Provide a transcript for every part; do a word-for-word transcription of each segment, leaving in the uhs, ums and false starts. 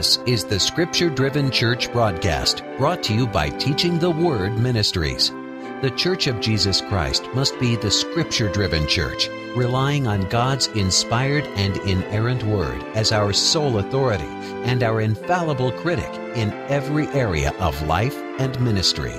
This is the Scripture-Driven Church broadcast, brought to you by Teaching the Word Ministries. The Church of Jesus Christ must be the Scripture-Driven Church, relying on God's inspired and inerrant Word as our sole authority and our infallible critic in every area of life and ministry.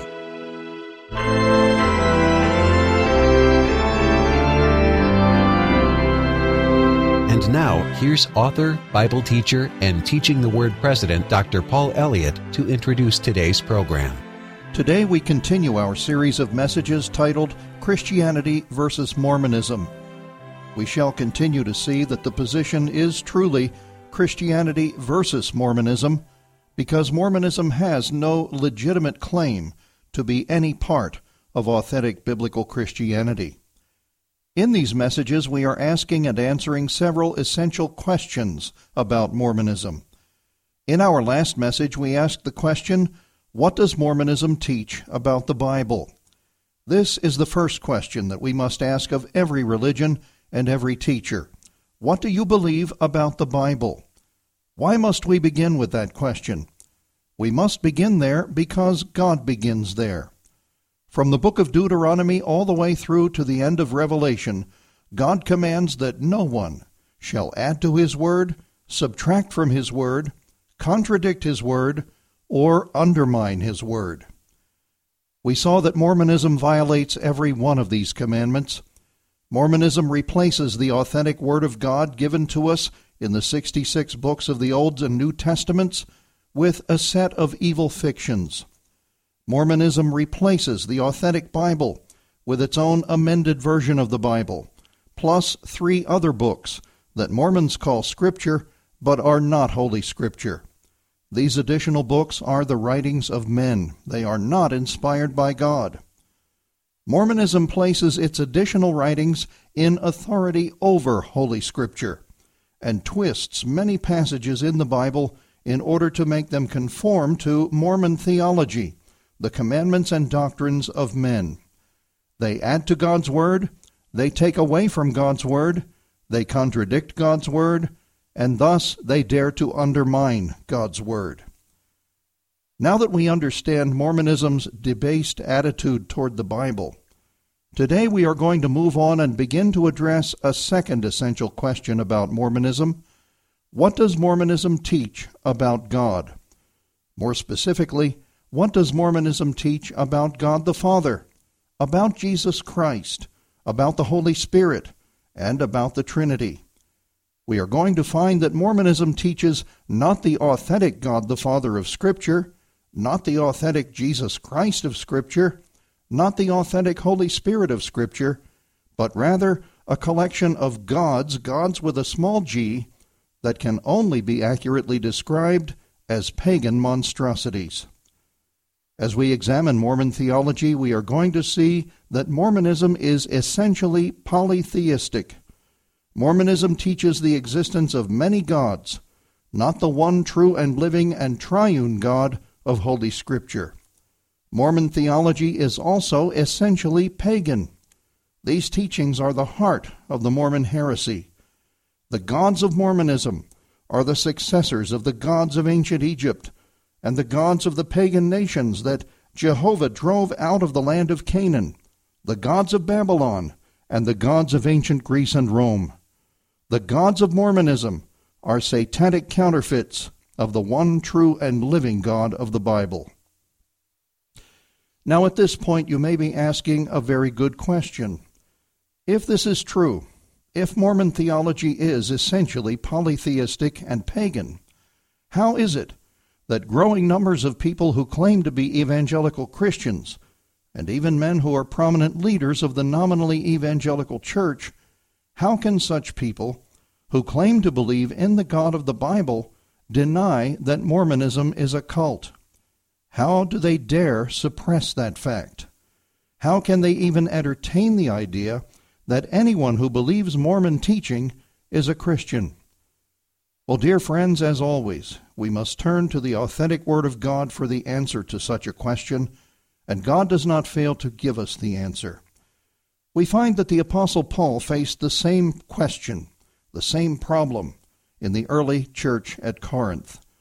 And now, here's author, Bible teacher, and Teaching the Word president, Doctor Paul Elliott, to introduce today's program. Today we continue our series of messages titled Christianity versus Mormonism. We shall continue to see that the position is truly Christianity versus Mormonism, because Mormonism has no legitimate claim to be any part of authentic biblical Christianity. In these messages, we are asking and answering several essential questions about Mormonism. In our last message, we asked the question, what does Mormonism teach about the Bible? This is the first question that we must ask of every religion and every teacher. What do you believe about the Bible? Why must we begin with that question? We must begin there because God begins there. From the book of Deuteronomy all the way through to the end of Revelation, God commands that no one shall add to his word, subtract from his word, contradict his word, or undermine his word. We saw that Mormonism violates every one of these commandments. Mormonism replaces the authentic word of God given to us in the sixty-six books of the Old and New Testaments with a set of evil fictions. Mormonism replaces the authentic Bible with its own amended version of the Bible, plus three other books that Mormons call Scripture but are not Holy Scripture. These additional books are the writings of men. They are not inspired by God. Mormonism places its additional writings in authority over Holy Scripture and twists many passages in the Bible in order to make them conform to Mormon theology, the commandments and doctrines of men. They add to God's word, they take away from God's word, they contradict God's word, and thus they dare to undermine God's word. Now that we understand Mormonism's debased attitude toward the Bible, today we are going to move on and begin to address a second essential question about Mormonism. What does Mormonism teach about God? More specifically, what does Mormonism teach about God the Father, about Jesus Christ, about the Holy Spirit, and about the Trinity? We are going to find that Mormonism teaches not the authentic God the Father of Scripture, not the authentic Jesus Christ of Scripture, not the authentic Holy Spirit of Scripture, but rather a collection of gods, gods with a small g, that can only be accurately described as pagan monstrosities. As we examine Mormon theology, we are going to see that Mormonism is essentially polytheistic. Mormonism teaches the existence of many gods, not the one true and living and triune God of Holy Scripture. Mormon theology is also essentially pagan. These teachings are the heart of the Mormon heresy. The gods of Mormonism are the successors of the gods of ancient Egypt and the gods of the pagan nations that Jehovah drove out of the land of Canaan, the gods of Babylon, and the gods of ancient Greece and Rome. The gods of Mormonism are satanic counterfeits of the one true and living God of the Bible. Now at this point you may be asking a very good question. If this is true, if Mormon theology is essentially polytheistic and pagan, how is it that growing numbers of people who claim to be evangelical Christians, and even men who are prominent leaders of the nominally evangelical church, how can such people, who claim to believe in the God of the Bible, deny that Mormonism is a cult? How do they dare suppress that fact? How can they even entertain the idea that anyone who believes Mormon teaching is a Christian? Well, dear friends, as always, we must turn to the authentic Word of God for the answer to such a question, and God does not fail to give us the answer. We find that the Apostle Paul faced the same question, the same problem, in the early church at Corinth.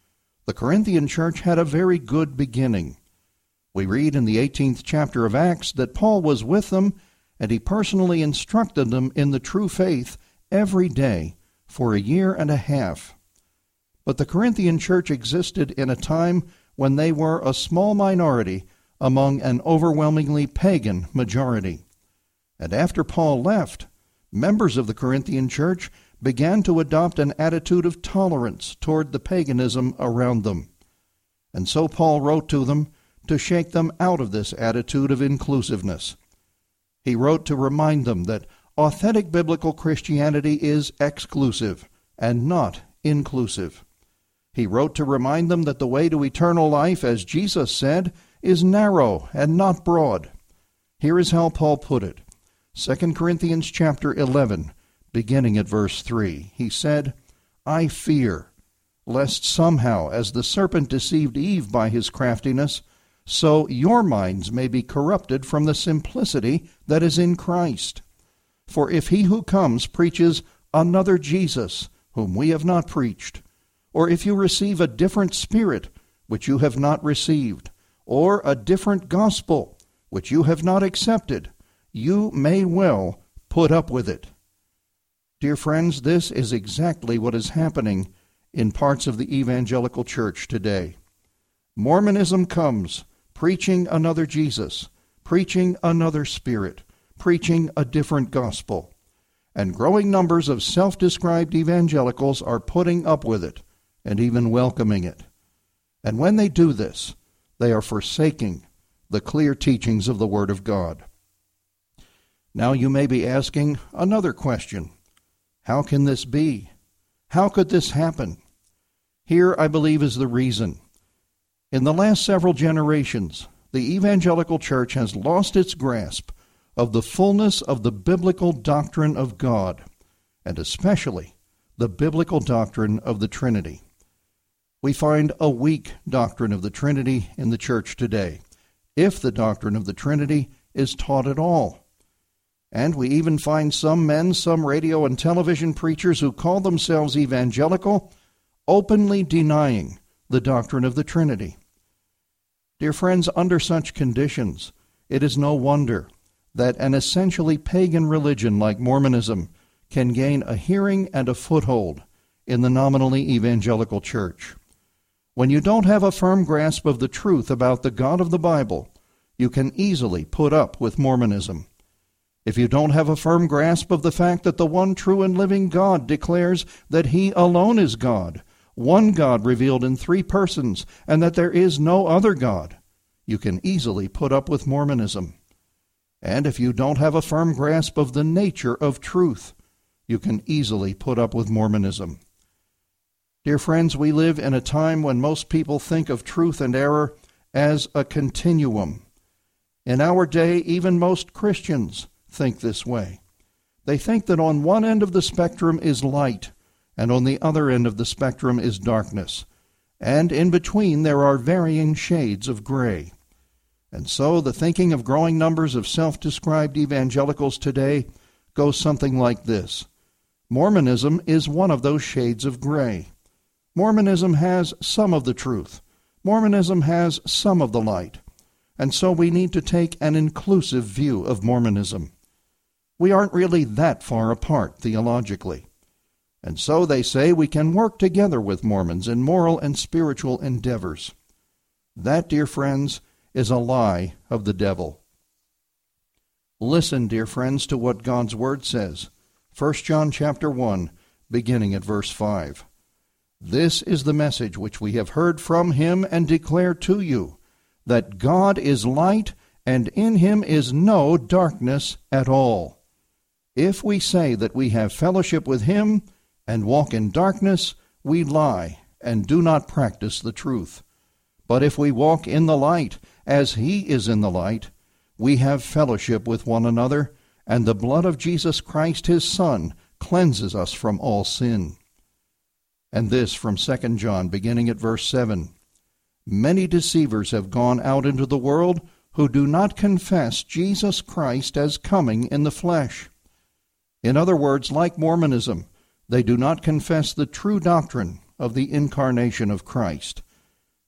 The Corinthian church had a very good beginning. We read in the eighteenth chapter of Acts that Paul was with them, and he personally instructed them in the true faith every day for a year and a half. But the Corinthian church existed in a time when they were a small minority among an overwhelmingly pagan majority. And after Paul left, members of the Corinthian church began to adopt an attitude of tolerance toward the paganism around them. And so Paul wrote to them to shake them out of this attitude of inclusiveness. He wrote to remind them that authentic biblical Christianity is exclusive and not inclusive. He wrote to remind them that the way to eternal life, as Jesus said, is narrow and not broad. Here is how Paul put it. Second Corinthians chapter eleven, beginning at verse three. He said, I fear, lest somehow, as the serpent deceived Eve by his craftiness, so your minds may be corrupted from the simplicity that is in Christ. For if he who comes preaches another Jesus, whom we have not preached, or if you receive a different spirit, which you have not received, or a different gospel, which you have not accepted, you may well put up with it. Dear friends, this is exactly what is happening in parts of the evangelical church today. Mormonism comes preaching another Jesus, preaching another spirit, preaching a different gospel, and growing numbers of self-described evangelicals are putting up with it and even welcoming it. And when they do this, they are forsaking the clear teachings of the Word of God. Now you may be asking another question. How can this be? How could this happen? Here, I believe, is the reason. In the last several generations, the evangelical church has lost its grasp of the fullness of the biblical doctrine of God, and especially the biblical doctrine of the Trinity. We find a weak doctrine of the Trinity in the church today, if the doctrine of the Trinity is taught at all. And we even find some men, some radio and television preachers who call themselves evangelical, openly denying the doctrine of the Trinity. Dear friends, under such conditions, it is no wonder that an essentially pagan religion like Mormonism can gain a hearing and a foothold in the nominally evangelical church. When you don't have a firm grasp of the truth about the God of the Bible, you can easily put up with Mormonism. If you don't have a firm grasp of the fact that the one true and living God declares that He alone is God, one God revealed in three persons, and that there is no other God, you can easily put up with Mormonism. And if you don't have a firm grasp of the nature of truth, you can easily put up with Mormonism. Dear friends, we live in a time when most people think of truth and error as a continuum. In our day, even most Christians think this way. They think that on one end of the spectrum is light, and on the other end of the spectrum is darkness, and in between there are varying shades of gray. And so the thinking of growing numbers of self-described evangelicals today goes something like this. Mormonism is one of those shades of gray. Mormonism has some of the truth. Mormonism has some of the light. And so we need to take an inclusive view of Mormonism. We aren't really that far apart theologically. And so they say we can work together with Mormons in moral and spiritual endeavors. That, dear friends, is a lie of the devil. Listen, dear friends, to what God's Word says. First John chapter one, beginning at verse five. This is the message which we have heard from Him and declare to you, that God is light, and in Him is no darkness at all. If we say that we have fellowship with Him and walk in darkness, we lie and do not practice the truth. But if we walk in the light, as He is in the light, we have fellowship with one another, and the blood of Jesus Christ, His Son, cleanses us from all sin. And this from Second John, beginning at verse seven. Many deceivers have gone out into the world who do not confess Jesus Christ as coming in the flesh. In other words, like Mormonism, they do not confess the true doctrine of the incarnation of Christ,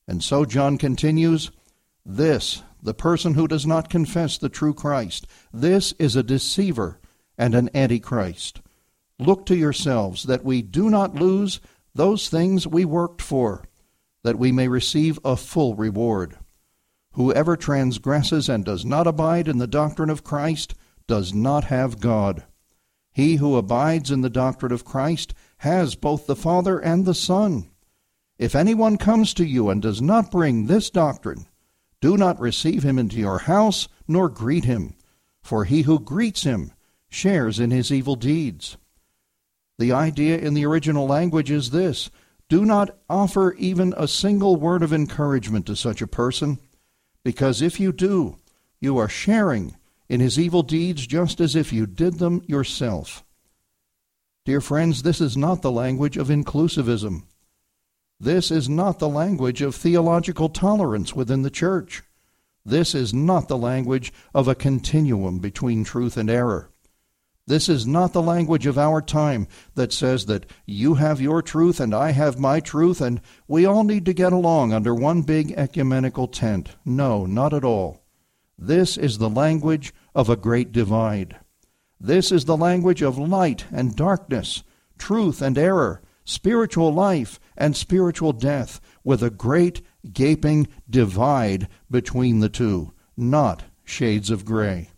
And so John continues, "This, the person who does not confess the true Christ, this is a deceiver and an antichrist. Look to yourselves that we do not lose those things we worked for, that we may receive a full reward. Whoever transgresses and does not abide in the doctrine of Christ does not have God. He who abides in the doctrine of Christ has both the Father and the Son. If anyone comes to you and does not bring this doctrine, do not receive him into your house, nor greet him, for he who greets him shares in his evil deeds." The idea in the original language is this: do not offer even a single word of encouragement to such a person, because if you do, you are sharing in his evil deeds just as if you did them yourself. Dear friends, this is not the language of inclusivism. This is not the language of theological tolerance within the church. This is not the language of a continuum between truth and error. This is not the language of our time that says that you have your truth and I have my truth and we all need to get along under one big ecumenical tent. No, not at all. This is the language of a great divide. This is the language of light and darkness, truth and error, spiritual life and spiritual death, with a great gaping divide between the two, not shades of gray.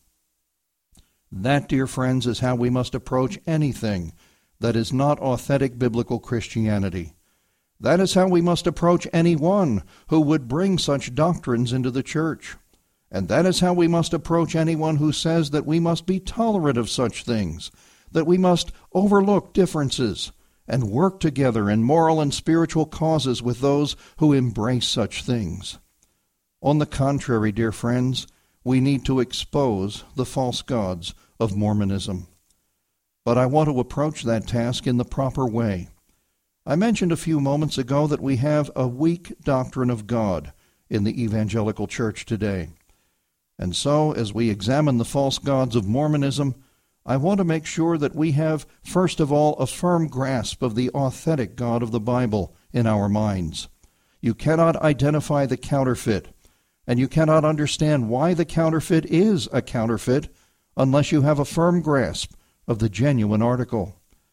That, dear friends, is how we must approach anything that is not authentic biblical Christianity. That is how we must approach anyone who would bring such doctrines into the church. And that is how we must approach anyone who says that we must be tolerant of such things, that we must overlook differences, and work together in moral and spiritual causes with those who embrace such things. On the contrary, dear friends, we need to expose the false gods of Mormonism. But I want to approach that task in the proper way. I mentioned a few moments ago that we have a weak doctrine of God in the evangelical church today. And so, as we examine the false gods of Mormonism, I want to make sure that we have, first of all, a firm grasp of the authentic God of the Bible in our minds. You cannot identify the counterfeit, and you cannot understand why the counterfeit is a counterfeit unless you have a firm grasp of the genuine article.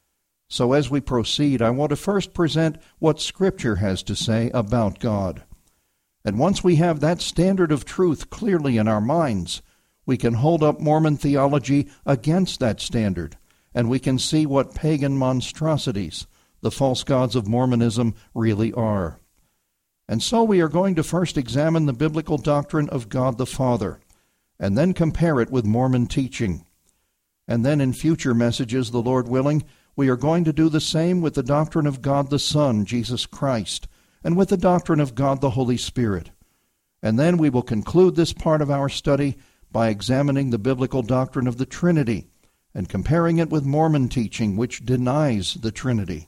So as we proceed, I want to first present what Scripture has to say about God. And once we have that standard of truth clearly in our minds, we can hold up Mormon theology against that standard, and we can see what pagan monstrosities the false gods of Mormonism really are. And so we are going to first examine the biblical doctrine of God the Father, and then compare it with Mormon teaching. And then in future messages, the Lord willing, we are going to do the same with the doctrine of God the Son, Jesus Christ, and with the doctrine of God the Holy Spirit. And then we will conclude this part of our study by examining the biblical doctrine of the Trinity and comparing it with Mormon teaching, which denies the Trinity.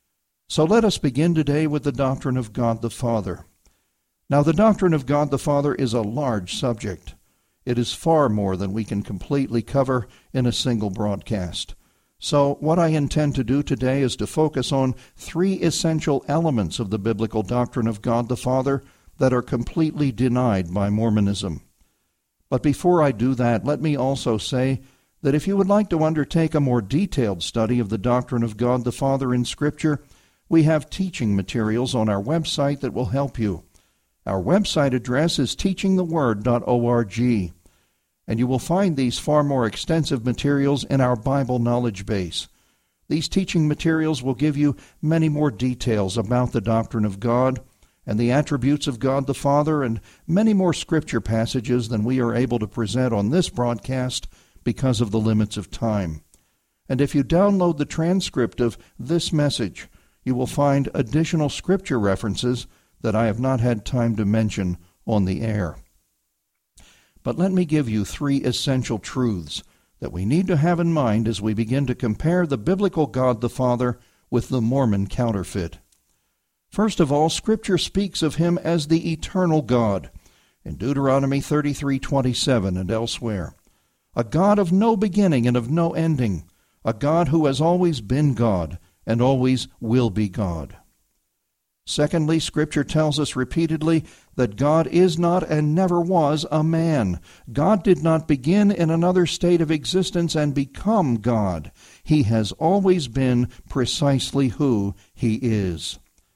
So let us begin today with the doctrine of God the Father. Now, the doctrine of God the Father is a large subject. It is far more than we can completely cover in a single broadcast. So what I intend to do today is to focus on three essential elements of the biblical doctrine of God the Father that are completely denied by Mormonism. But before I do that, let me also say that if you would like to undertake a more detailed study of the doctrine of God the Father in Scripture, we have teaching materials on our website that will help you. Our website address is teaching the word dot org, and you will find these far more extensive materials in our Bible knowledge base. These teaching materials will give you many more details about the doctrine of God and the attributes of God the Father, and many more Scripture passages than we are able to present on this broadcast because of the limits of time. And if you download the transcript of this message, you will find additional Scripture references that I have not had time to mention on the air. But let me give you three essential truths that we need to have in mind as we begin to compare the biblical God the Father with the Mormon counterfeit. First of all, Scripture speaks of him as the eternal God in Deuteronomy thirty-three twenty-seven and elsewhere. A God of no beginning and of no ending, a God who has always been God and always will be God. Secondly, Scripture tells us repeatedly that God is not and never was a man. God did not begin in another state of existence and become God. He has always been precisely who He is.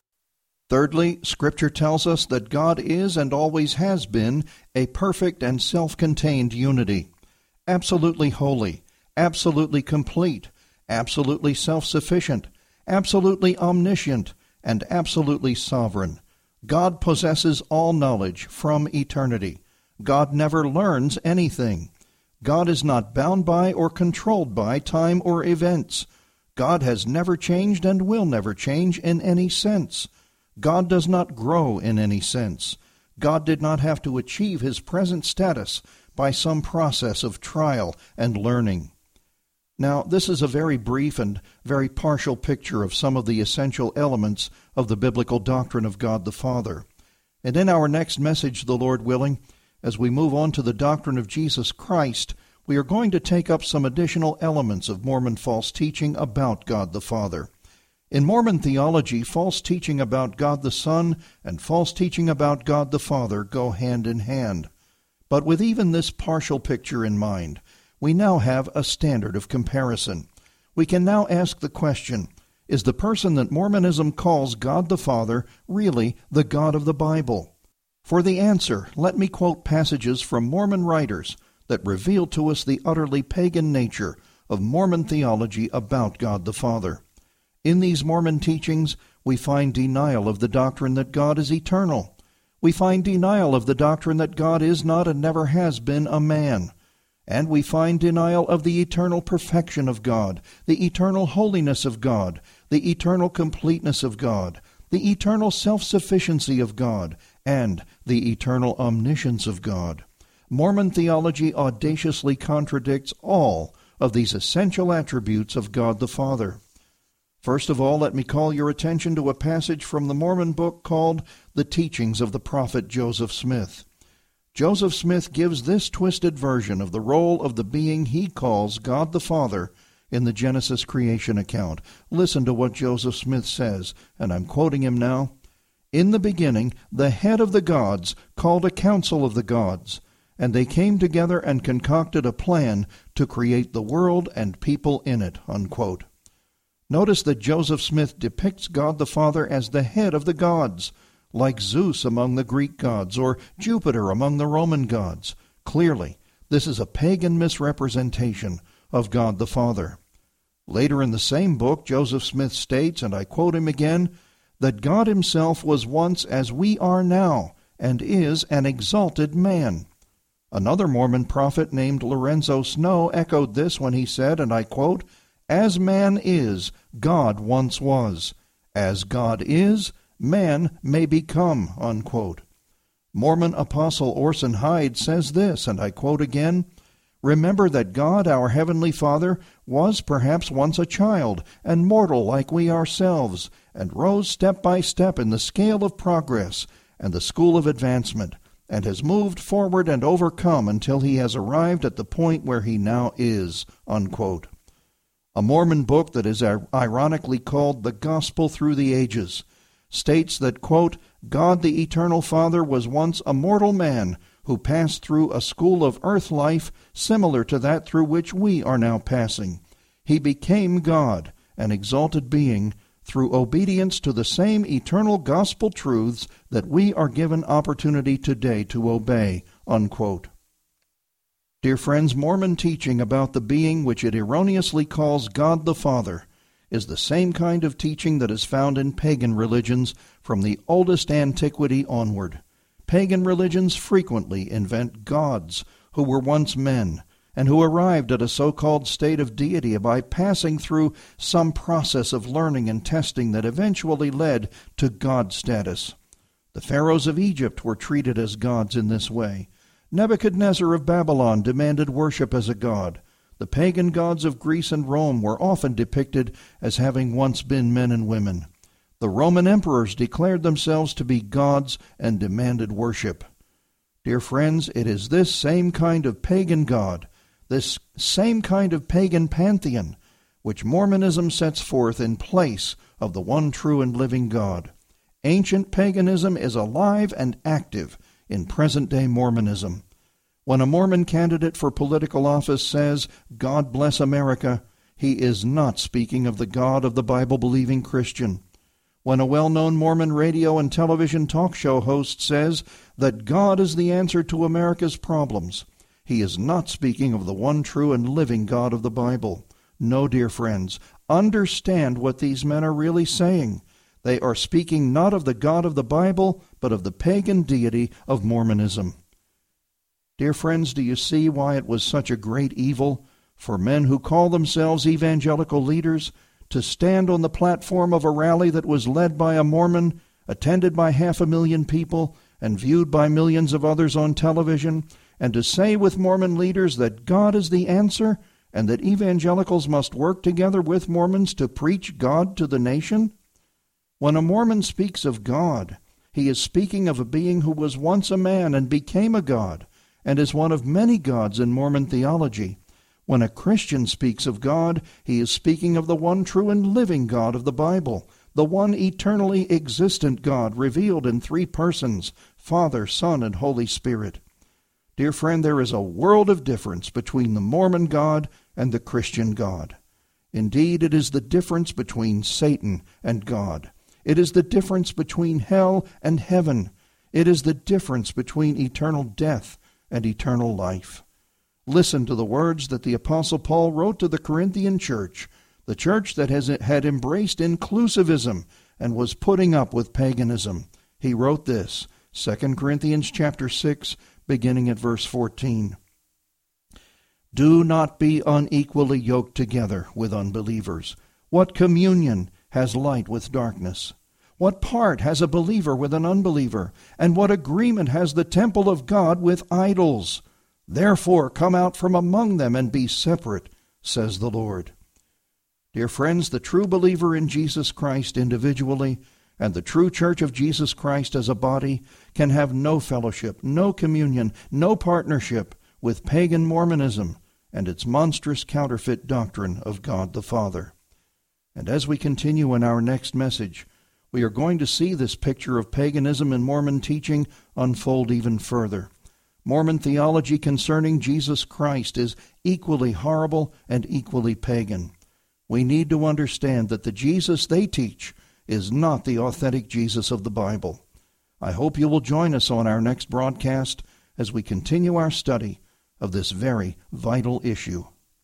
Thirdly, Scripture tells us that God is and always has been a perfect and self-contained unity, absolutely holy, absolutely complete, absolutely self-sufficient, absolutely omniscient, and absolutely sovereign. God possesses all knowledge from eternity. God never learns anything. God is not bound by or controlled by time or events. God has never changed and will never change in any sense. God does not grow in any sense. God did not have to achieve His present status by some process of trial and learning. Now, this is a very brief and very partial picture of some of the essential elements of the biblical doctrine of God the Father. And in our next message, the Lord willing, as we move on to the doctrine of Jesus Christ, we are going to take up some additional elements of Mormon false teaching about God the Father. In Mormon theology, false teaching about God the Son and false teaching about God the Father go hand in hand. But with even this partial picture in mind, we now have a standard of comparison. We can now ask the question, is the person that Mormonism calls God the Father really the God of the Bible? For the answer, let me quote passages from Mormon writers that reveal to us the utterly pagan nature of Mormon theology about God the Father. In these Mormon teachings, we find denial of the doctrine that God is eternal. We find denial of the doctrine that God is not and never has been a man. And we find denial of the eternal perfection of God, the eternal holiness of God, the eternal completeness of God, the eternal self-sufficiency of God, and the eternal omniscience of God. Mormon theology audaciously contradicts all of these essential attributes of God the Father. First of all, let me call your attention to a passage from the Mormon book called The Teachings of the Prophet Joseph Smith. Joseph Smith gives this twisted version of the role of the being he calls God the Father in the Genesis creation account. Listen to what Joseph Smith says, and I'm quoting him now. In the beginning, the head of the gods called a council of the gods, and they came together and concocted a plan to create the world and people in it, unquote. Notice that Joseph Smith depicts God the Father as the head of the gods, like Zeus among the Greek gods or Jupiter among the Roman gods. Clearly, this is a pagan misrepresentation of God the Father. Later in the same book, Joseph Smith states, and I quote him again, that God himself was once as we are now, and is an exalted man. Another Mormon prophet named Lorenzo Snow echoed this when he said, and I quote, as man is, God once was. As God is, man may become, unquote. Mormon apostle Orson Hyde says this, and I quote again, remember that God, our Heavenly Father, was perhaps once a child and mortal like we ourselves, and rose step by step in the scale of progress and the school of advancement, and has moved forward and overcome until he has arrived at the point where he now is, unquote. A Mormon book that is ironically called The Gospel Through the Ages states that, quote, God the Eternal Father was once a mortal man who passed through a school of earth life similar to that through which we are now passing. He became God, an exalted being, through obedience to the same eternal gospel truths that we are given opportunity today to obey, unquote. Dear friends, Mormon teaching about the being which it erroneously calls God the Father is the same kind of teaching that is found in pagan religions from the oldest antiquity onward. Pagan religions frequently invent gods who were once men and who arrived at a so-called state of deity by passing through some process of learning and testing that eventually led to God status. The pharaohs of Egypt were treated as gods in this way. Nebuchadnezzar of Babylon demanded worship as a god. The pagan gods of Greece and Rome were often depicted as having once been men and women. The Roman emperors declared themselves to be gods and demanded worship. Dear friends, it is this same kind of pagan god, this same kind of pagan pantheon, which Mormonism sets forth in place of the one true and living God. Ancient paganism is alive and active in present-day Mormonism. When a Mormon candidate for political office says, "God bless America," he is not speaking of the God of the Bible-believing Christian. When a well-known Mormon radio and television talk show host says that God is the answer to America's problems, he is not speaking of the one true and living God of the Bible. No, dear friends, understand what these men are really saying. They are speaking not of the God of the Bible, but of the pagan deity of Mormonism. Dear friends, do you see why it was such a great evil for men who call themselves evangelical leaders to stand on the platform of a rally that was led by a Mormon, attended by half a million people, and viewed by millions of others on television, and to say with Mormon leaders that God is the answer and that evangelicals must work together with Mormons to preach God to the nation? When a Mormon speaks of God, he is speaking of a being who was once a man and became a God, and is one of many gods in Mormon theology. When a Christian speaks of God, he is speaking of the one true and living God of the Bible, the one eternally existent God revealed in three persons, Father, Son, and Holy Spirit. Dear friend, there is a world of difference between the Mormon God and the Christian God. Indeed, it is the difference between Satan and God. It is the difference between hell and heaven. It is the difference between eternal death and eternal life. Listen to the words that the Apostle Paul wrote to the Corinthian church, the church that has, had embraced inclusivism and was putting up with paganism. He wrote this, Second Corinthians chapter six, beginning at verse fourteen. Do not be unequally yoked together with unbelievers. What communion has light with darkness? What part has a believer with an unbeliever? And what agreement has the temple of God with idols? Therefore come out from among them and be separate, says the Lord. Dear friends, the true believer in Jesus Christ individually and the true church of Jesus Christ as a body can have no fellowship, no communion, no partnership with pagan Mormonism and its monstrous counterfeit doctrine of God the Father. And as we continue in our next message, we are going to see this picture of paganism and Mormon teaching unfold even further. Mormon theology concerning Jesus Christ is equally horrible and equally pagan. We need to understand that the Jesus they teach is not the authentic Jesus of the Bible. I hope you will join us on our next broadcast as we continue our study of this very vital issue.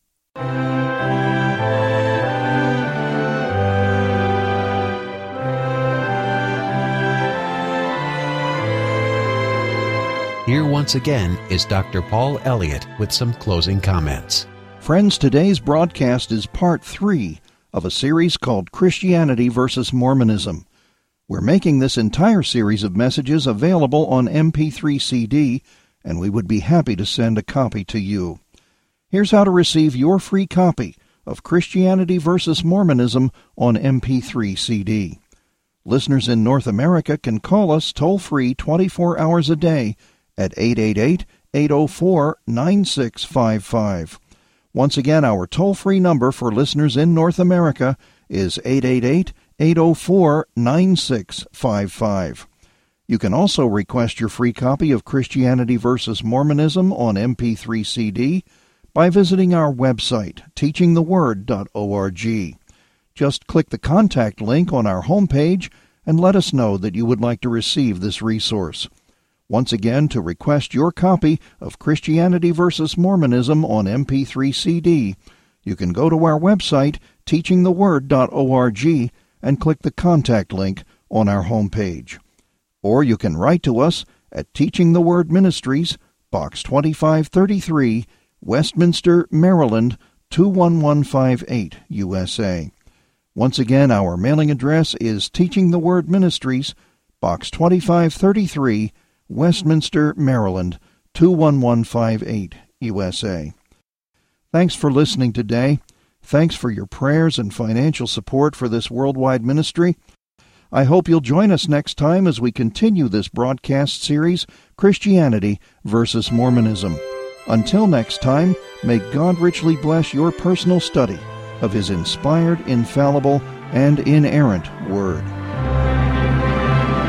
Here once again is Doctor Paul Elliott with some closing comments. Friends, today's broadcast is part three of a series called Christianity versus Mormonism. We're making this entire series of messages available on M P three C D, and we would be happy to send a copy to you. Here's how to receive your free copy of Christianity versus Mormonism on M P three C D. Listeners in North America can call us toll-free twenty-four hours a day at eight eight eight, eight oh four, nine six five five. Once again, our toll-free number for listeners in North America is eight eight eight, eight oh four, nine six five five. You can also request your free copy of Christianity versus Mormonism on M P three C D by visiting our website, teaching the word dot org. Just click the contact link on our homepage and let us know that you would like to receive this resource. Once again, to request your copy of Christianity versus Mormonism on M P three C D, you can go to our website, teaching the word dot org, and click the contact link on our homepage. Or you can write to us at Teaching the Word Ministries, Box twenty-five thirty-three, Westminster, Maryland, two one one five eight, U S A. Once again, our mailing address is Teaching the Word Ministries, Box twenty-five thirty-three, Westminster, Maryland, two one one five eight, U S A. Thanks for listening today. Thanks for your prayers and financial support for this worldwide ministry. I hope you'll join us next time as we continue this broadcast series, Christianity versus Mormonism. Until next time, may God richly bless your personal study of His inspired, infallible, and inerrant Word.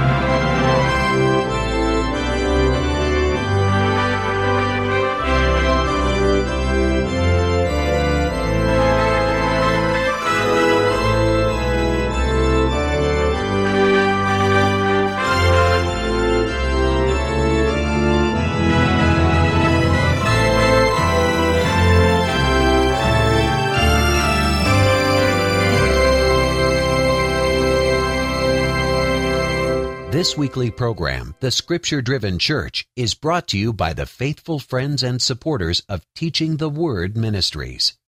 This weekly program, The Scripture Driven Church, is brought to you by the faithful friends and supporters of Teaching the Word Ministries.